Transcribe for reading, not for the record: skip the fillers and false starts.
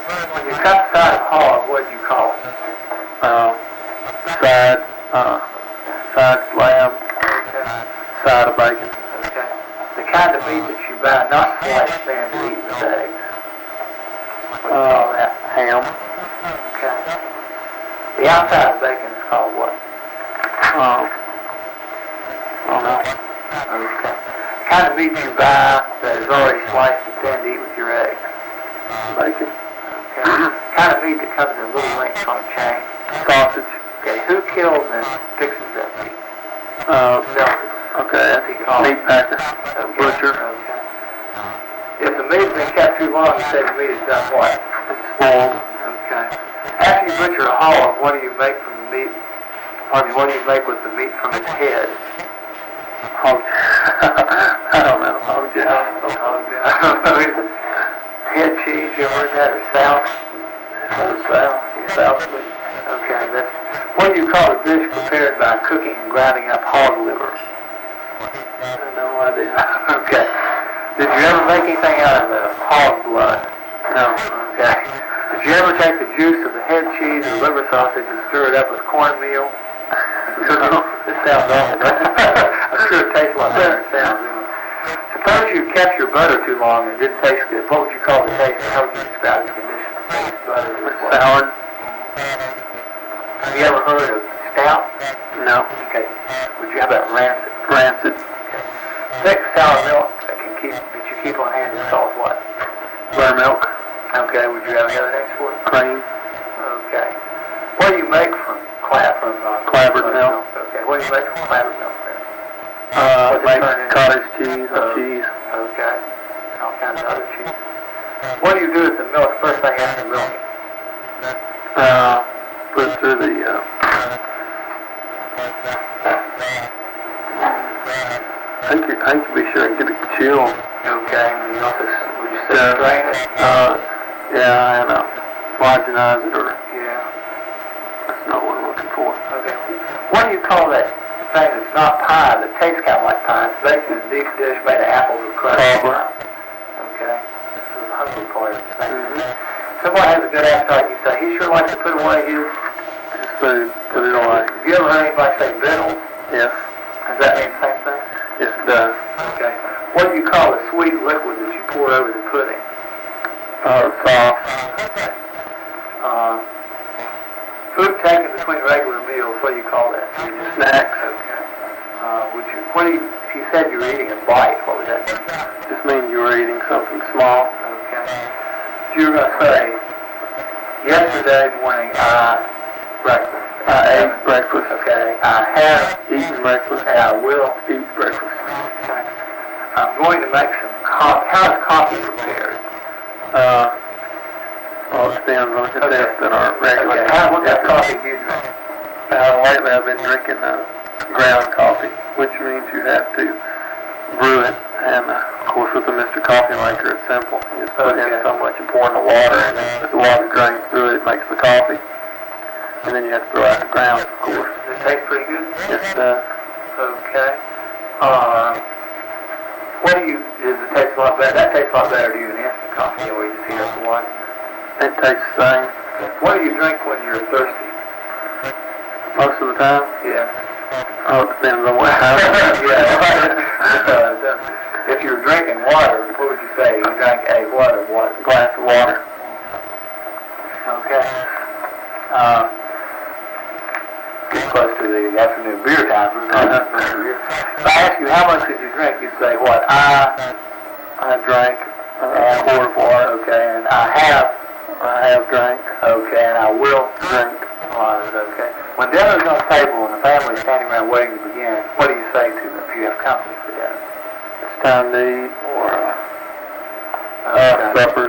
When you cut the side of hog, what did you call it? Side slab, Okay. side of bacon. Okay. The kind of meat that you buy, not sliced thin to eat with eggs. What do you call that? Ham. Okay. The outside of bacon is called what? I don't know. Okay. Kind of meat you buy that is already sliced and thin to eat with your eggs. Bacon. Okay. Kind of meat that comes in little links on a chain. Sausage. Okay. Who kills and fixes that meat? Milkers. Okay. What's he called? Meat packer. Okay. Butcher. Okay. If the meat's been kept too long, you say the meat is done what? Spoiled. Okay. After you butcher a hog, what do you make from the meat? What do you make with the meat from its head? Hog. I don't know. Hog jowl. Head cheese, you ever heard that? Or South? South. Okay, that's... What do you call a dish prepared by cooking and grinding up hog liver? I have no idea. Okay. Did you ever make anything out of the hog blood? No. Okay. Did you ever take the juice of the head cheese or liver sausage and stir it up with cornmeal? No. This sounds awful, right? I'm sure it tastes a lot better than it sounds. Suppose you kept your butter too long and it didn't taste good. What would you call the taste? How would you describe the condition? Butter was Sour. Have you ever heard of stout? No. Okay. Would you have that rancid? Rancid. Thick sour milk that you keep on hand is called what? Buttermilk. Okay. Would you have any other names for it? Cream. Okay. What do you make from clabbered milk? Okay. What do you make from clabbered milk then? Make cottage cheese or cheese. Okay. All kinds of other cheese. What do you do with the milk first thing after milking? Put it through the, I think to be sure I get it chill. Okay. And would you say strain it? Yeah, and homogenize it, or Yeah. that's not what I'm looking for. Okay. What do you call that thing that's not pie, that tastes kind of like pie? It's baked in a deep dish made of apples or crushed. Cobbler. Okay. This is the hungry part of the thing. Somebody has a good appetite, you say, he sure likes to put away his Food. Put it away. Have you ever heard anybody say victuals? Yes. Does that mean the same thing? Yes, it does. Okay. What do you call the sweet liquid that you pour over the pudding? Sauce. Okay. Food taken between regular meals, what do you call that? Snacks. Okay. If you said you were eating a bite, what would that mean? Just means you were eating something small. Okay. You were going to say, yesterday morning breakfast. I ate breakfast. Okay. I have Eaten breakfast. and I will Eat breakfast. Okay. I'm going to make some coffee. How is coffee prepared? Well, it depends on the test than our regular. Okay. What kind of coffee do you drink? Lately I've been drinking ground coffee, which means you have to brew it, and of course with the Mr. Coffee Maker it's simple. You just put in so much and pour in the water, and then as the water drains through it, it makes the coffee. And then you have to throw out the ground, of course. Does it taste pretty good? Yes, it does. Okay. Does it taste a lot better? That tastes a lot better to you than instant coffee, where you just heat up the water. It tastes the same. What do you drink when you're thirsty? Most of the time. Yeah. Oh, it depends on what happens. If you were drinking water, what would you say? You drank a Glass of water. Okay. Getting close to the afternoon beer time. If I ask you how much did you drink, you'd say what? I drank a quart of water. Okay, and I have drank. Okay, and I will drink. Okay. When dinner's on the table and the family's standing around waiting to begin, what do you say to them if you have company for dinner? It's time to eat, or supper,